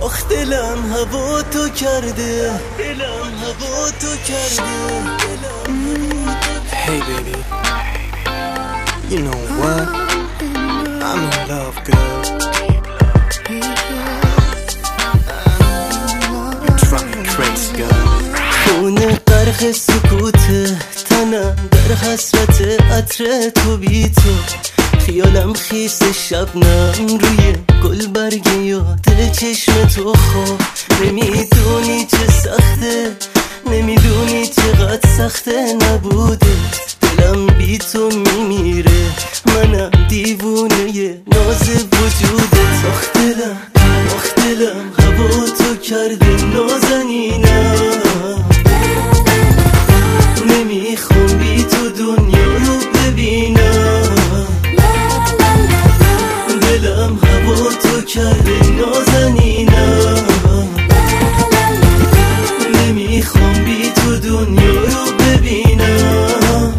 آخ دلم هوا تو کرده، دلم هوا تو کرده. Hey baby, you know what? I'm in love, girl. You drive me crazy, girl. خونه غرق سکوته، تنم در حسرت عطر تو بی تو. خیالم خیس شبنم روی گل برگ یاد چشم تو. خواب نمیدونی چه سخته، نمیدونی چقدر سخته نبوده. دلم بی تو میمیره، منم دیوونه ناز وجودت. آخ دلم، آخ دلم هوا تو کرده نازنینم. نمیخوام بی تو دنیا رو ببینم. دلم هوا تو کرده نازنینم. نمیخوام بی تو دنیا رو ببینم.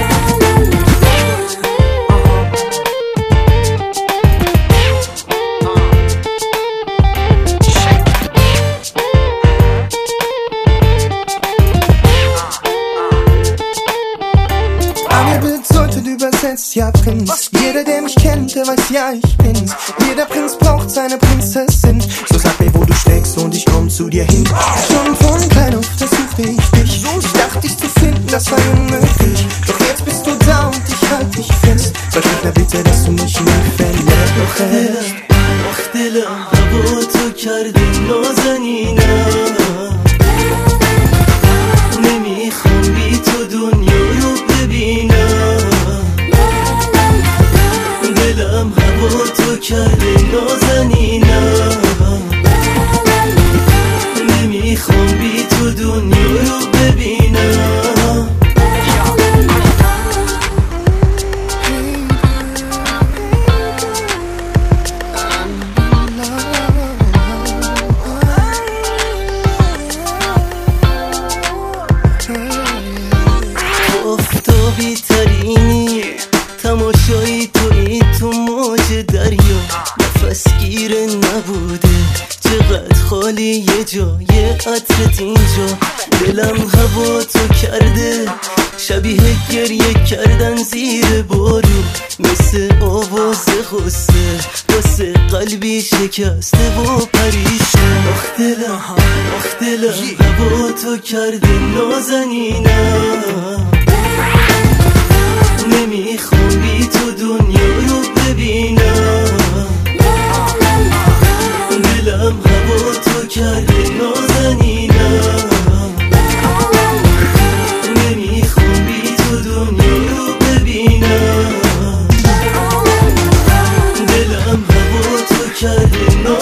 Eine bedeutet übersetzt ja Prinz. Jeder, der mich kennt, der weiß ja, ich bin's. Jeder Prinz braucht seine Prinzessin. So sag mir, wo du steckst und ich komm zu dir hin. Schon von klein auf, da suchte ich dich. Ich dachte, dich zu finden, das war unmöglich. Doch jetzt bist du da und ich halt dich fest. Versprich mir bitte, dass du mich nie verlässt. آخ دلم هوا تو کرده نازنینم. نمیخوام بی تو دنیا رو ببینم. دلم هوا تو کرده نازنینم. نمیخوام بی تو دنیا رو ببینم. آفتابی ترینی، تماشایی توی تو موج دریا. نفس گیره نبوده، چقدر خالی یه جای عطرت اینجا. دلم هوا تو کرده، شبیه گریه کردن زیر بارون. مثل آواز غصه واسه قلبی شکسته و پریشون. آخ دلم، آخ دلم هوا تو کرده نازنینم. نمیخوام بی تو دنیا رو ببینم. دلم هوا تو کرده نازنینم. نمیخوام بی تو دنیا رو ببینم. دلم هوا تو کرده نازنینم.